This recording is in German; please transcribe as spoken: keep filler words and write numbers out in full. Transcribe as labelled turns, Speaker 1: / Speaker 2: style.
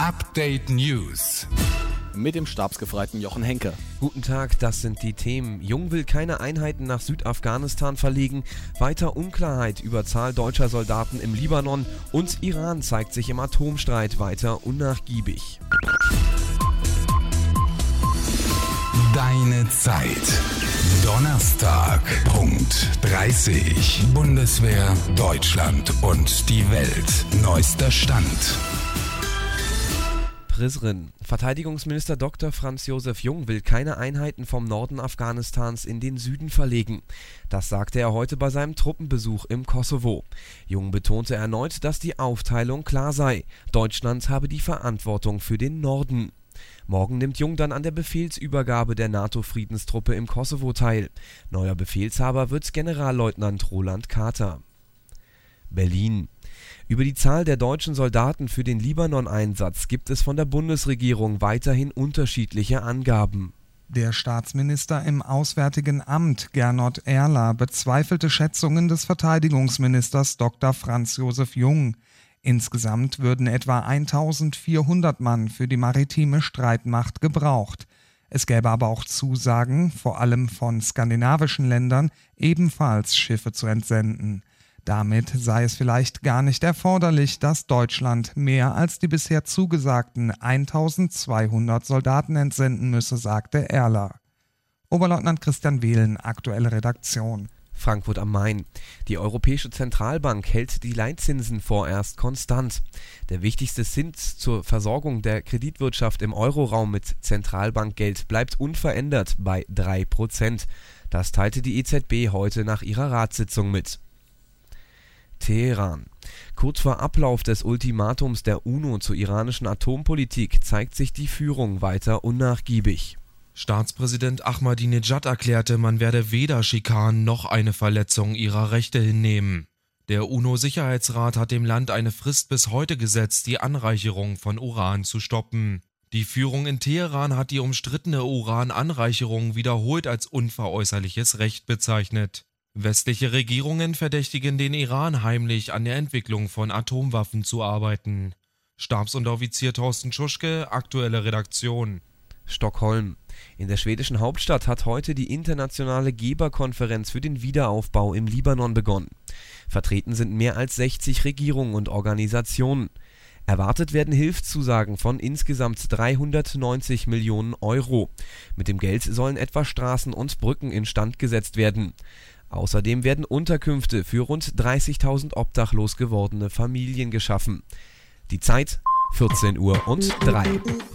Speaker 1: Update News.
Speaker 2: Mit dem Stabsgefreiten Jochen Henke.
Speaker 3: Guten Tag, das sind die Themen. Jung will keine Einheiten nach Südafghanistan verlegen, weiter Unklarheit über Zahl deutscher Soldaten im Libanon und Iran zeigt sich im Atomstreit weiter unnachgiebig.
Speaker 1: Deine Zeit. Donnerstag, Punkt dreißig. Bundeswehr, Deutschland und die Welt. Neuester Stand.
Speaker 3: Prizren. Verteidigungsminister Doktor Franz Josef Jung will keine Einheiten vom Norden Afghanistans in den Süden verlegen. Das sagte er heute bei seinem Truppenbesuch im Kosovo. Jung betonte erneut, dass die Aufteilung klar sei. Deutschland habe die Verantwortung für den Norden. Morgen nimmt Jung dann an der Befehlsübergabe der NATO-Friedenstruppe im Kosovo teil. Neuer Befehlshaber wird Generalleutnant Roland Carter. Berlin. Über die Zahl der deutschen Soldaten für den Libanon-Einsatz gibt es von der Bundesregierung weiterhin unterschiedliche Angaben.
Speaker 4: Der Staatsminister im Auswärtigen Amt, Gernot Erler, bezweifelte Schätzungen des Verteidigungsministers Doktor Franz Josef Jung. Insgesamt würden etwa eintausendvierhundert Mann für die maritime Streitmacht gebraucht. Es gäbe aber auch Zusagen, vor allem von skandinavischen Ländern, ebenfalls Schiffe zu entsenden. Damit sei es vielleicht gar nicht erforderlich, dass Deutschland mehr als die bisher zugesagten eintausendzweihundert Soldaten entsenden müsse, sagte Erler. Oberleutnant Christian Wehlen, aktuelle Redaktion.
Speaker 3: Frankfurt am Main. Die Europäische Zentralbank hält die Leitzinsen vorerst konstant. Der wichtigste Zins zur Versorgung der Kreditwirtschaft im Euroraum mit Zentralbankgeld bleibt unverändert bei drei Prozent. Das teilte die E Z B heute nach ihrer Ratssitzung mit. Teheran. Kurz vor Ablauf des Ultimatums der UNO zur iranischen Atompolitik zeigt sich die Führung weiter unnachgiebig.
Speaker 5: Staatspräsident Ahmadinejad erklärte, man werde weder Schikanen noch eine Verletzung ihrer Rechte hinnehmen. Der UNO-Sicherheitsrat hat dem Land eine Frist bis heute gesetzt, die Anreicherung von Uran zu stoppen. Die Führung in Teheran hat die umstrittene Urananreicherung wiederholt als unveräußerliches Recht bezeichnet. Westliche Regierungen verdächtigen den Iran heimlich an der Entwicklung von Atomwaffen zu arbeiten. Stabsunteroffizier Thorsten Tschuschke, aktuelle Redaktion.
Speaker 3: Stockholm. In der schwedischen Hauptstadt hat heute die internationale Geberkonferenz für den Wiederaufbau im Libanon begonnen. Vertreten sind mehr als sechzig Regierungen und Organisationen. Erwartet werden Hilfszusagen von insgesamt dreihundertneunzig Millionen Euro. Mit dem Geld sollen etwa Straßen und Brücken instand gesetzt werden. Außerdem werden Unterkünfte für rund dreißigtausend obdachlos gewordene Familien geschaffen. Die Zeit vierzehn Uhr und drei.